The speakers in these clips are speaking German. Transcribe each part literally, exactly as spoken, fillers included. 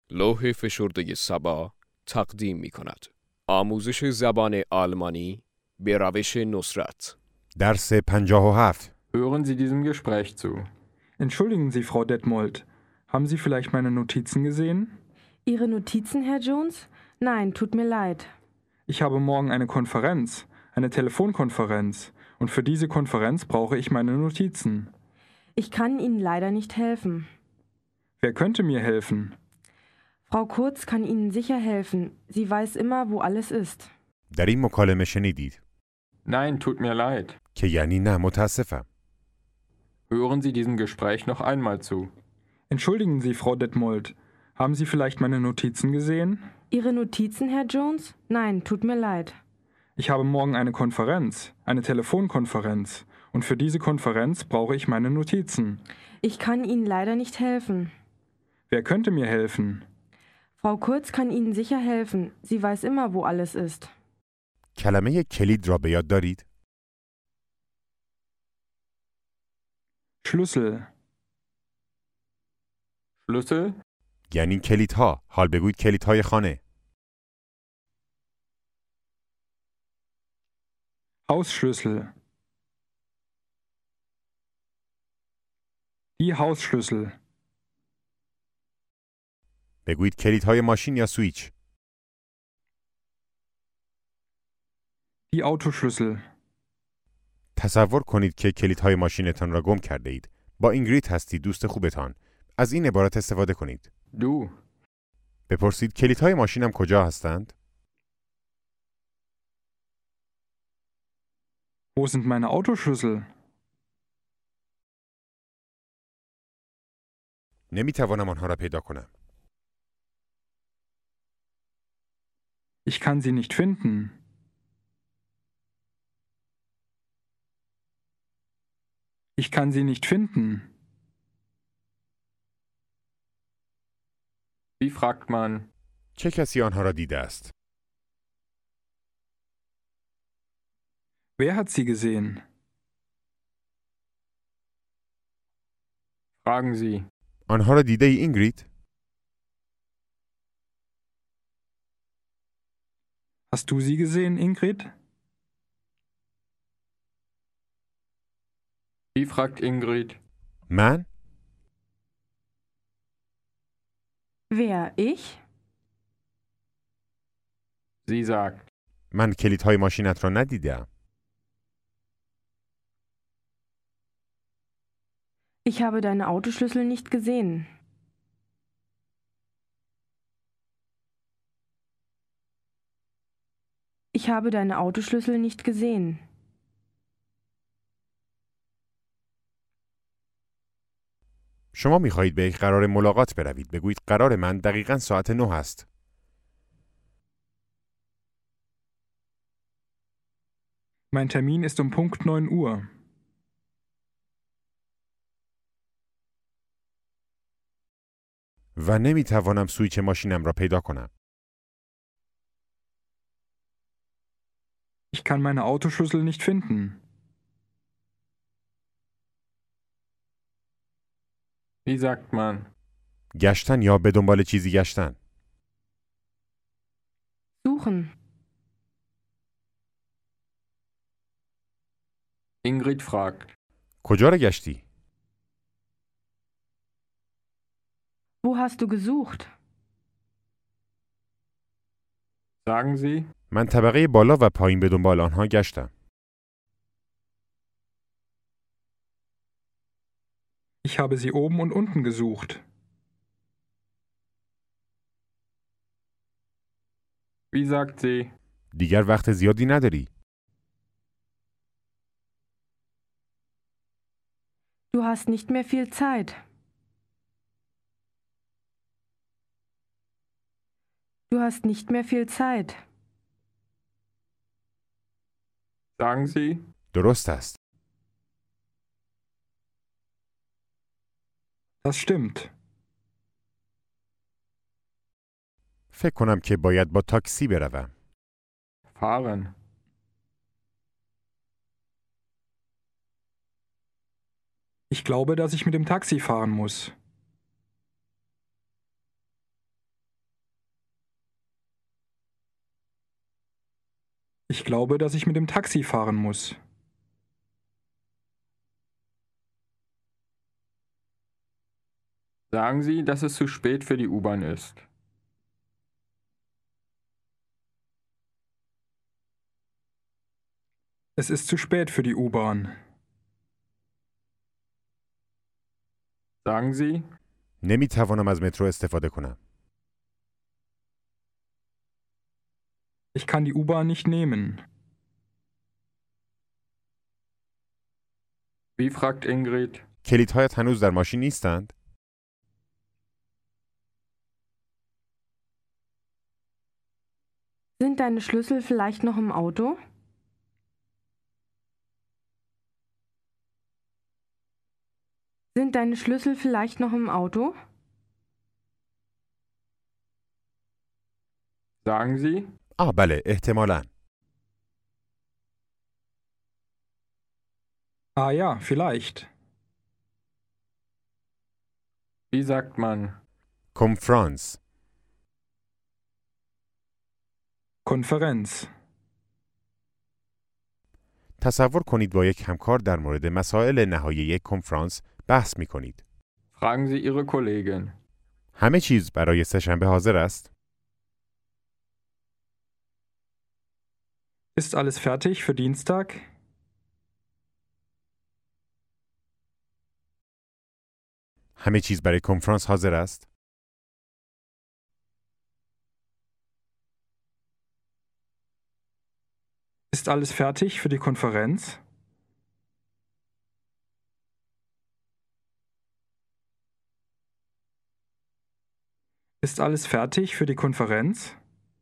لوح فشرده سبا تقدیم می کند. آموزش زبان آلمانی به روش نصرت. درس پنجاه و هفت. Hören Sie diesem Gespräch zu. Entschuldigen Sie, Frau Detmold. Haben Sie vielleicht meine Notizen gesehen? Ihre Notizen, Herr Jones? Nein, tut mir leid. Ich habe morgen eine Konferenz, eine Telefonkonferenz. Und für diese Konferenz brauche ich meine Notizen. Ich kann Ihnen leider nicht helfen. Wer könnte mir helfen? Frau Kurz kann Ihnen sicher helfen. Sie weiß immer, wo alles ist. در این مکالمه شنیدید Nein, tut mir leid. که یعنی نه متاسفم. Hören Sie diesem Gespräch noch einmal zu. Entschuldigen Sie, Frau Detmold. Haben Sie vielleicht meine Notizen gesehen? Ihre Notizen, Herr Jones? Nein, tut mir leid. Ich habe morgen eine Konferenz, eine Telefonkonferenz. Und für diese Konferenz brauche ich meine Notizen. Ich kann Ihnen leider nicht helfen. Wer könnte mir helfen? Frau Kurz kann Ihnen sicher helfen. Sie weiß immer, wo alles ist. کلمه کلید را به یاد دارید؟ Schlüssel, Schlüssel, یعنی کلیدها. حال بگویید کلیدهای خانه. Hausschlüssel. Die Hausschlüssel. بگویید کلیدهای ماشین یا سوئیچ. Die Autoschlüssel. تصور کنید که کلیدهای ماشینتان را گم کرده اید. با اینگریت هستید دوست خوبتان. از این عبارت استفاده کنید. du. بپرسید کلیدهای ماشینم کجا هستند؟ Wo sind meine Autoschlüssel? نمیتوانم آنها را پیدا کنم. Ich kann sie nicht finden. Ich kann sie nicht finden. Wie fragt man? چه کسی آنها را دیده است؟ Wer hat sie gesehen? Fragen Sie. آنها را دیده ای اینگریت؟ Hast du sie gesehen, Ingrid? Wie fragt Ingrid? من؟ Wer? Ich? Sie sagt. من کلیدهای ماشینت را ندیدم. Ich habe deine Autoschlüssel nicht gesehen. Ich habe deine Autoschlüssel nicht gesehen. شما می‌خواهید به یک قرار ملاقات بروید. بگویید قرار من دقیقاً ساعت نه است. Mein Termin ist um Punkt neun Uhr. و نمی‌توانم سوئیچ ماشینم را پیدا کنم. Ich kann meine Autoschlüssel nicht finden. Wie sagt man? گشتن یا به دنبال چیزی گشتن. Suchen. Ingrid fragt. کجا را گشتی؟ Wo hast du gesucht? Sagen Sie. من طبقه بالا و پایین به دنبال آنها گشتم. Ich habe sie oben und unten gesucht. Wie sagt sie? دیگر وقت زیادی نداری. Du hast nicht mehr viel Zeit. Du hast nicht mehr viel Zeit. Sagen Sie. درست است. Das stimmt. فکر کنم که باید با تاکسی بروم. Fahren. Ich glaube, dass ich mit dem Taxi fahren muss. Ich glaube, dass ich mit dem Taxi fahren muss. Sagen Sie, dass es zu spät für die U-Bahn ist. Es ist zu spät für die U-Bahn. Sagen Sie, نمیتوانم از مترو استفاده کنم. Ich kann die U-Bahn nicht nehmen. wie fragt Ingrid? کلیدهایت هنوز در ماشین نیستند؟ Sind deine Schlüssel vielleicht noch im Auto? Sind deine Schlüssel vielleicht noch im Auto? Sagen Sie, آه بله احتمالاً. Ah ja, vielleicht. wie sagt man? کنفرانس. Konferenz. تصور کنید با یک همکار در مورد مسائل نهایی یک کنفرانس بحث می کنید. Fragen Sie Ihre Kollegin. همه چیز برای سه‌شنبه حاضر است؟ Ist alles fertig für Dienstag? همه چیز برای کنفرانس حاضر است؟ Ist alles fertig für die Konferenz? Ist alles fertig für die Konferenz?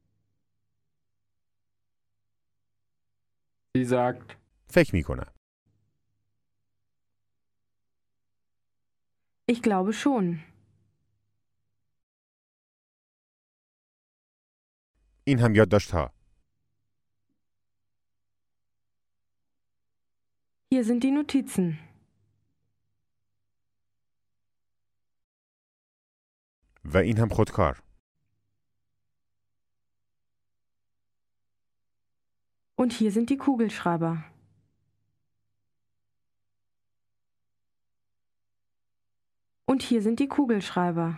Sie sagt, فکر می کنم. Ich glaube schon. این هم یادداشت‌ها. Hier sind die Notizen. و این هم خودکار. Und hier sind die Kugelschreiber. Und hier sind die Kugelschreiber.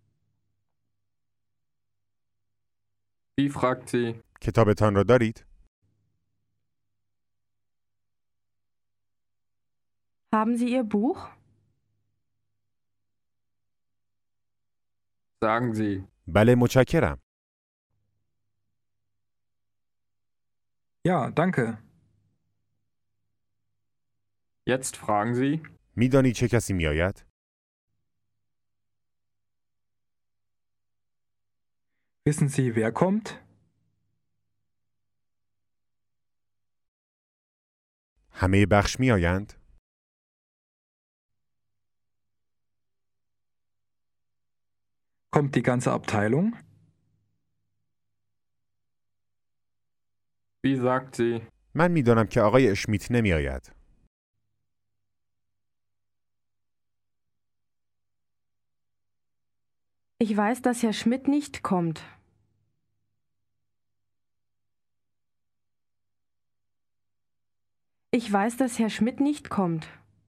wie fragt sie? کتابتان را دارید؟ Haben Sie Ihr Buch? Sagen Sie, بله متشکرم. Ja, danke. jetzt fragen Sie, میدانی چه کسی می آید؟ Wissen Sie, wer kommt? همه بخش می آیند؟ Kommt die ganze Abteilung? wie sagt sie? من می دانم که آقای اشمیت نمی آید. Ich weiß, dass Herr Schmidt nicht kommt. Ich weiß, dass Herr Schmidt nicht kommt.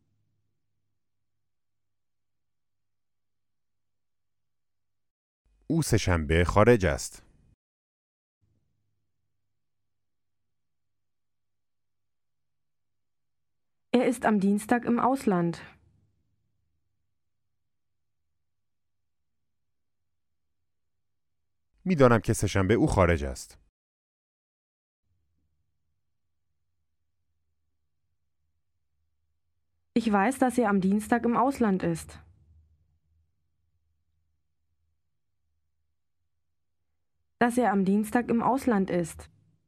او سه‌شنبه خارج است. Er ist am Dienstag im Ausland. می دانم که سه‌شنبه او خارج است. Ich weiß, dass er am Dienstag im Ausland ist. Dass er am Dienstag im Ausland ist.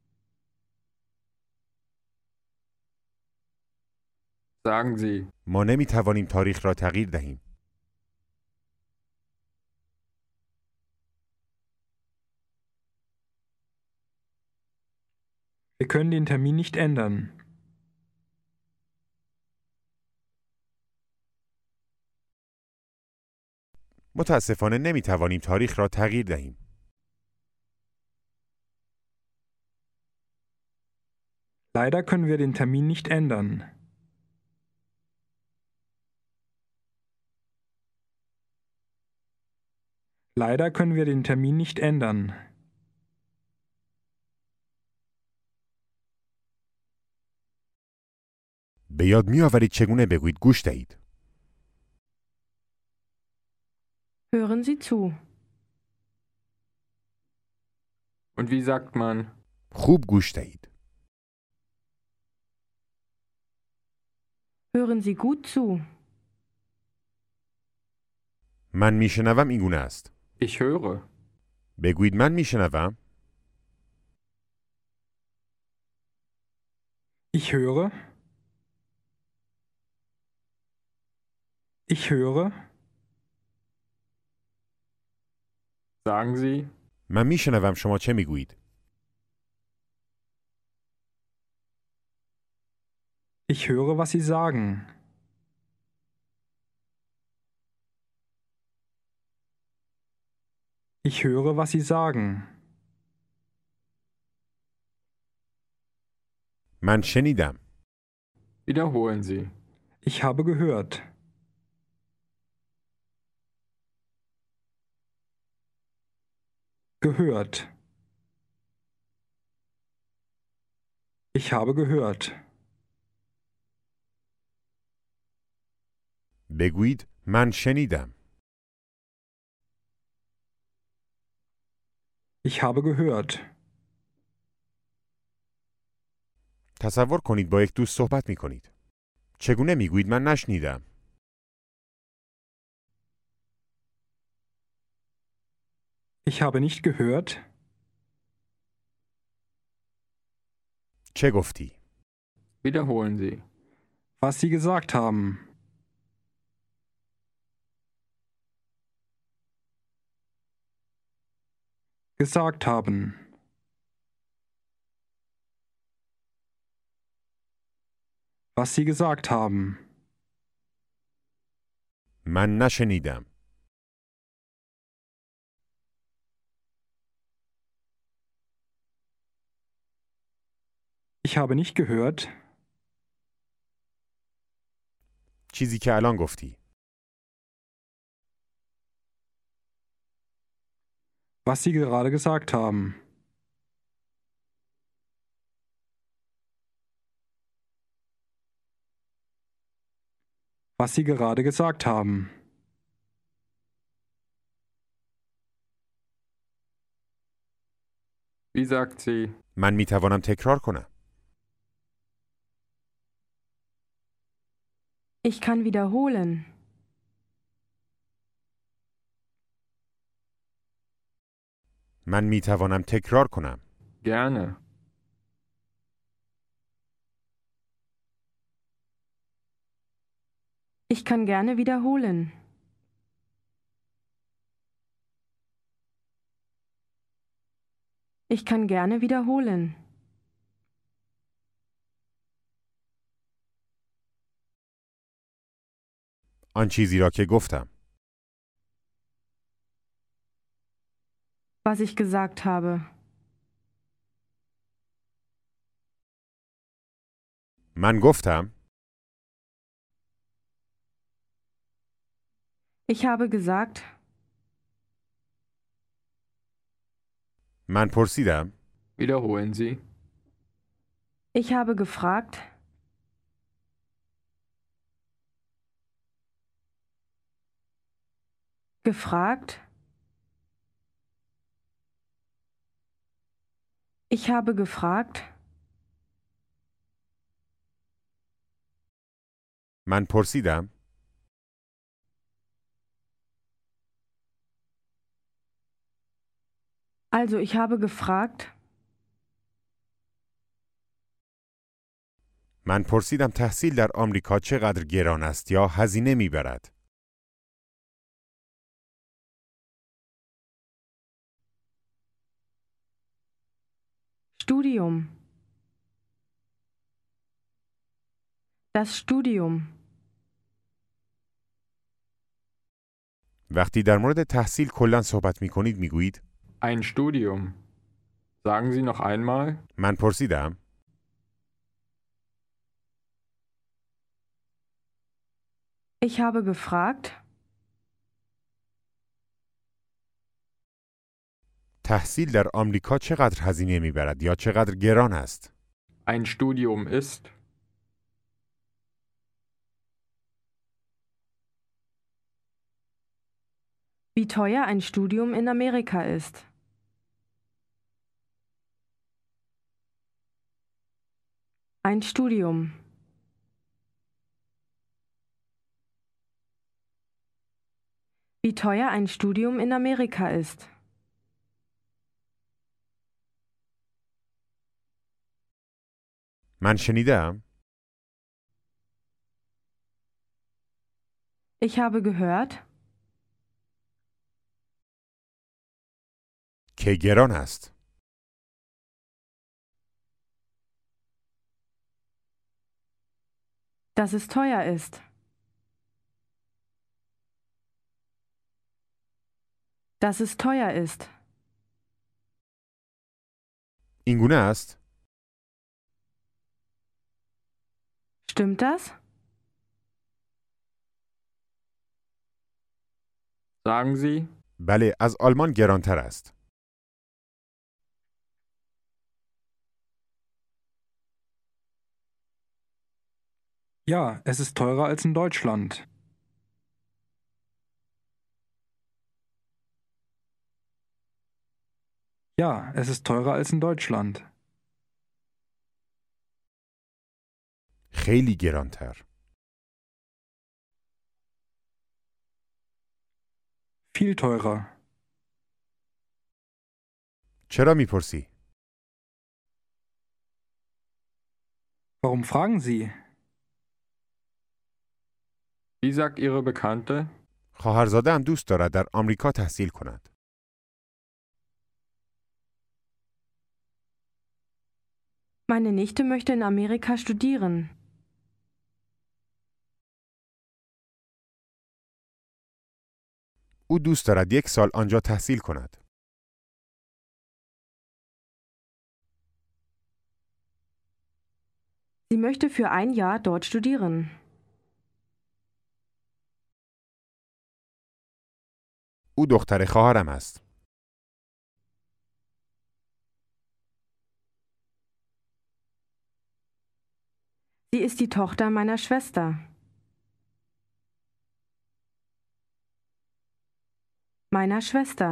Sagen Sie, ما نمی توانیم تاریخ را تغییر دهیم. Wir können den Termin nicht ändern. متاسفانه نمی توانیم تاریخ را تغییر دهیم. Leider können wir den Termin nicht ändern. Leider können wir den Termin nicht ändern. به یاد می‌آورید چگونه بگویید گوش دهید. Hören Sie zu. Und wie sagt man? خوب گوش دهید. Hören Sie gut zu. من میشنوم این گونه است. Ich höre. بگویید من میشنوم. Ich höre. Ich höre. Sagen Sie? من میشنوم شما چه میگویید. Ich höre, was Sie sagen. Ich höre, was Sie sagen. من شنیدم. Wiederholen Sie. Ich habe gehört. Gehört. Ich habe gehört. بگویید من شنیدم. Ich habe gehört. تصور کنید با یک دوست صحبت می کنید. چگونه می گویید من نشنیدم؟ Ich habe nicht gehört. چه گفتی؟ Wiederholen Sie. Was Sie gesagt haben. Gesagt haben. Was Sie gesagt haben. من نشنیدم. Ich habe nicht gehört. چیزی که الان گفتی. Was Sie gerade gesagt haben. Was Sie gerade gesagt haben. Wie sagt sie? من می توانم تکرار کنم. Ich kann wiederholen. من می توانم تکرار کنم. Gerne. Ich kann gerne wiederholen. Ich kann gerne wiederholen. آن چیزی را که گفتم. Was ich gesagt habe. من گفتم. Ich habe gesagt. من پرسیدم. Wiederholen Sie. Ich habe gefragt. Gefragt. Ich habe gefragt. من پرسیدم. Also ich habe gefragt. من پرسیدم تحصیل در آمریکا چقدر گران است یا هزینه میبرد. Studium. Das Studium. وقتی در مورد تحصیل کلاً صحبت می کنید می گویید Ein Studium. Sagen Sie noch einmal? من پرسیدم. Ich habe gefragt, تحصیل در آمریکا چقدر هزینه میبرد یا چقدر گران است؟ Ein Studium ist. wie teuer ein Studium in Amerika ist. Ein Studium. Wie teuer ein Studium in Amerika ist. من شنیدم Ich habe gehört, که گران است. dass es teuer ist. dass es teuer ist. این گونه است؟ Stimmt das? Sagen Sie, بله، از آلمان گرانتر است. Ja, es ist teurer als in Deutschland. Ja, es ist teurer als in Deutschland. خیلی گرانتر. Viel teurer. چرا میپرسی؟ Warum fragen Sie? wie sagt Ihre Bekannte? خواهرزاده‌ام دوست دارد در آمریکا تحصیل کند. Meine Nichte möchte in Amerika studieren. او دوست دارد یک سال آنجا تحصیل کند. Sie möchte für ein Jahr dort studieren. او دختر خواهرم است. Sie ist die Tochter meiner Schwester. Meiner Schwester.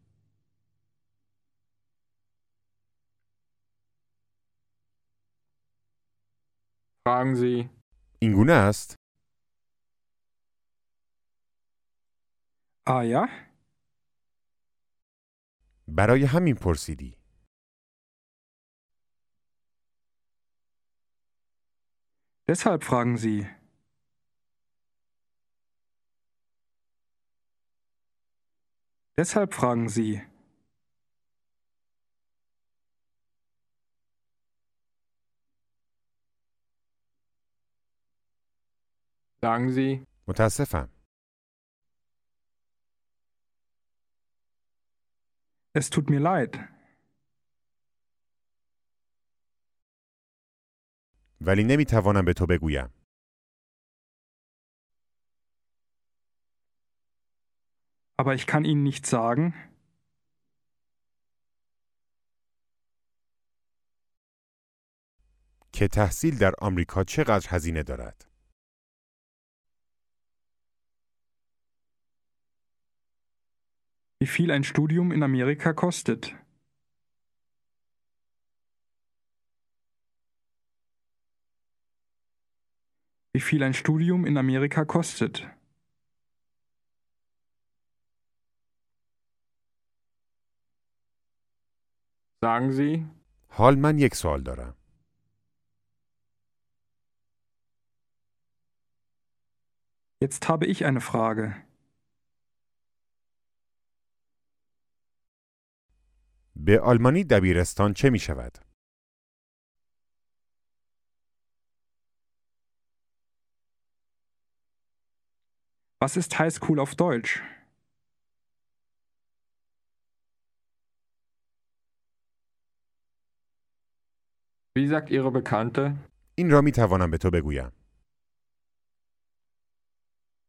Fragen Sie, این گونه است؟ Ah ja? برای همین پرسیدی. Deshalb fragen Sie. Deshalb fragen Sie. sagen Sie, متاسفم. Es tut mir leid. ولی نمیتوانم به تو بگویم. Aber ich kann Ihnen nicht sagen, که تحصیل در آمریکا چقدر هزینه دارد. wie viel ein Studium in Amerika kostet. Wie viel ein Studium in Amerika kostet. sagen Sie, حال من یک سوال دارم. Jetzt habe ich eine Frage. به آلمانی دبیرستان چه می شود؟ Was ist Highschool auf Deutsch? wie sagt Ihre Bekannte? این را می توانم به تو بگویم.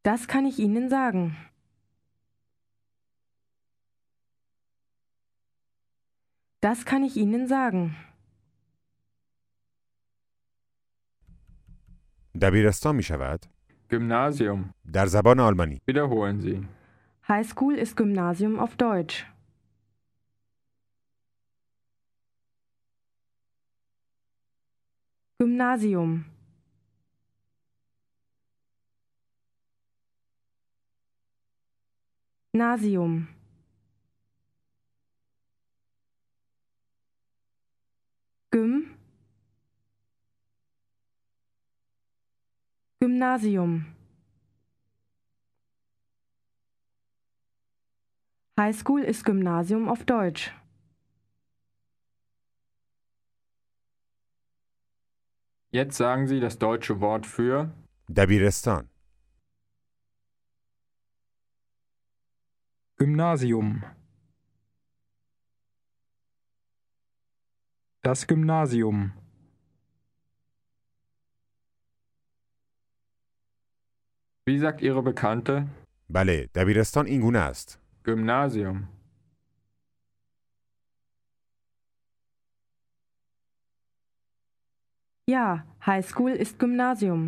Das kann ich Ihnen sagen. Das kann ich Ihnen sagen. دبیرستان می شود؟ Gymnasium. در زبان آلمانی. Wiederholen Sie. High School ist Gymnasium auf Deutsch. Gymnasium. Gymnasium. Gym. Gymnasium. High School ist Gymnasium auf Deutsch. Jetzt sagen Sie das deutsche Wort für دبیرستان. Gymnasium. Das Gymnasium. Wie sagt Ihre Bekannte? بله، دبیرستان این گونه است. Gymnasium. Ja, High School ist Gymnasium.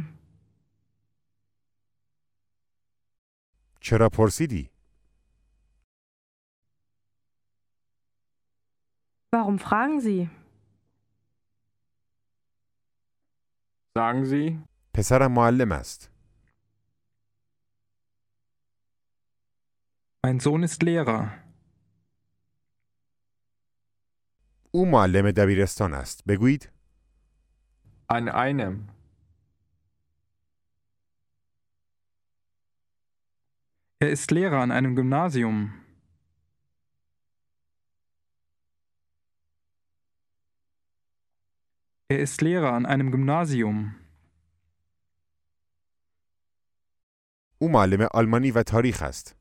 چرا پرسیدی؟ Warum fragen Sie? Sagen Sie پسرم معلم است. Mein Sohn ist Lehrer. او معلم دبیرستان است. بگویید an einem. Er ist Lehrer an einem Gymnasium. Er ist Lehrer an einem Gymnasium. او معلم آلمانی و تاریخ است.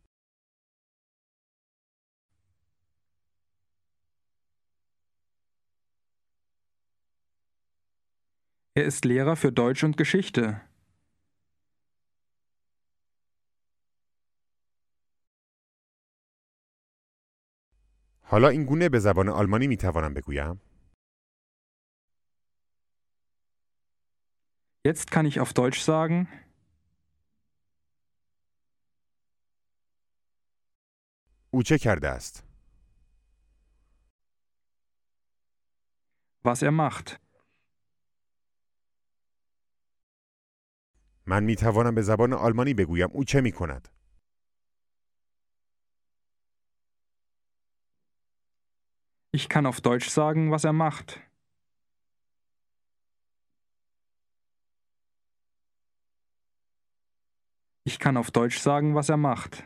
Er ist Lehrer für Deutsch und Geschichte. حالا این گونه به زبان آلمانی می توانم بگویم؟ Jetzt kann ich auf Deutsch sagen, او چه کرده است؟ was er macht. من می توانم به زبان آلمانی بگویم او چه می کند؟ Ich kann auf Deutsch sagen, was er macht. Ich kann auf Deutsch sagen, was er macht.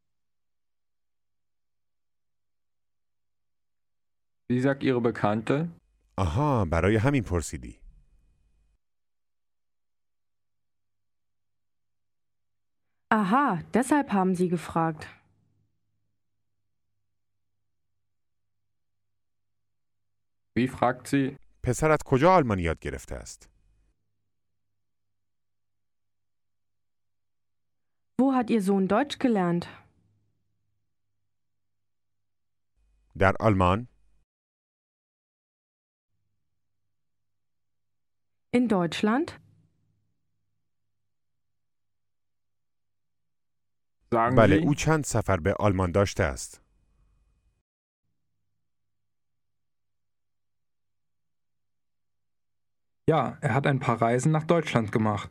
Wie sagt Ihre Bekannte? آها، برای همین پرسیدی. Aha, deshalb haben Sie gefragt. Wie fragt sie? پسرت کجا آلمانی یاد گرفته است؟ Wo hat Ihr Sohn Deutsch gelernt? در آلمان؟ In Deutschland? Sagen بله، Sie? او چند سفر به آلمان داشته است. Ja, er hat ein paar Reisen nach Deutschland gemacht.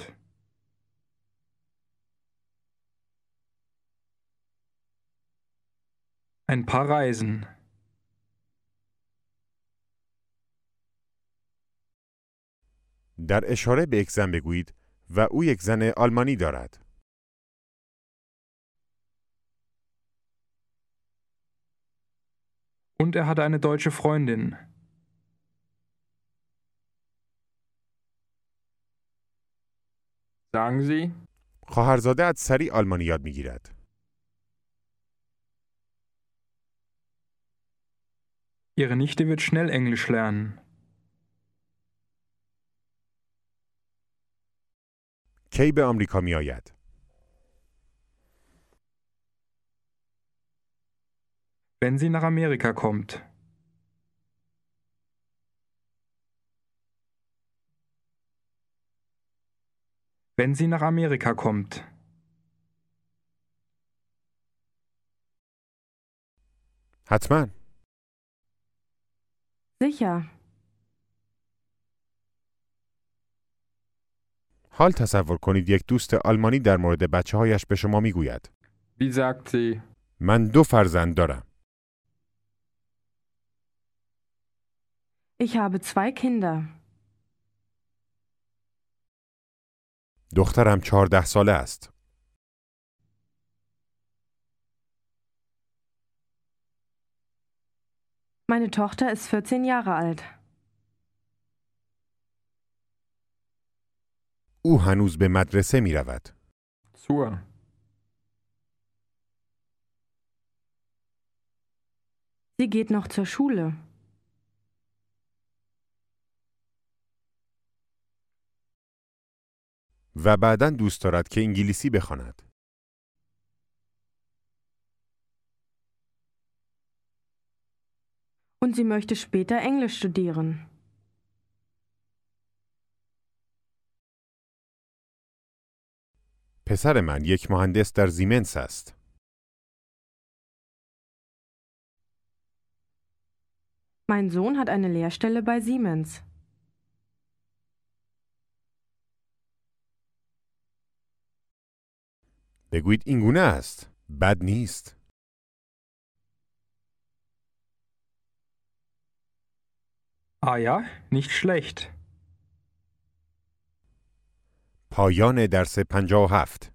Ein paar Reisen. در اشاره به یک زن بگویید و او یک زن آلمانی دارد. Und er hatte eine deutsche Freundin. Sagen Sie? خواهرزاده‌ات سریع آلمانی یاد می‌گیرد. Ihre Nichte wird schnell Englisch lernen. کی به آمریکا می‌آید؟ Wenn sie nach Amerika kommt. Wenn sie nach Amerika kommt. حتما. Sicher. حال تصور کنید یک دوست آلمانی در مورد بچه هایش به شما میگوید. Wie sagt sie, من دو فرزند دارم. Ich habe zwei Kinder. دخترم چهارده ساله است. Meine Tochter ist vierzehn Jahre alt. او هنوز به مدرسه می رود. zur, Sie geht noch zur Schule. و بعداً دوست دارد که انگلیسی بخواند. Und sie möchte später Englisch studieren. پسر من یک مهندس در زیمنس است. Mein Sohn hat eine Lehrstelle bei Siemens. بگویید این گونه است. بد نیست. Ah ja, nicht schlecht. پایان درس پنجاه و هفت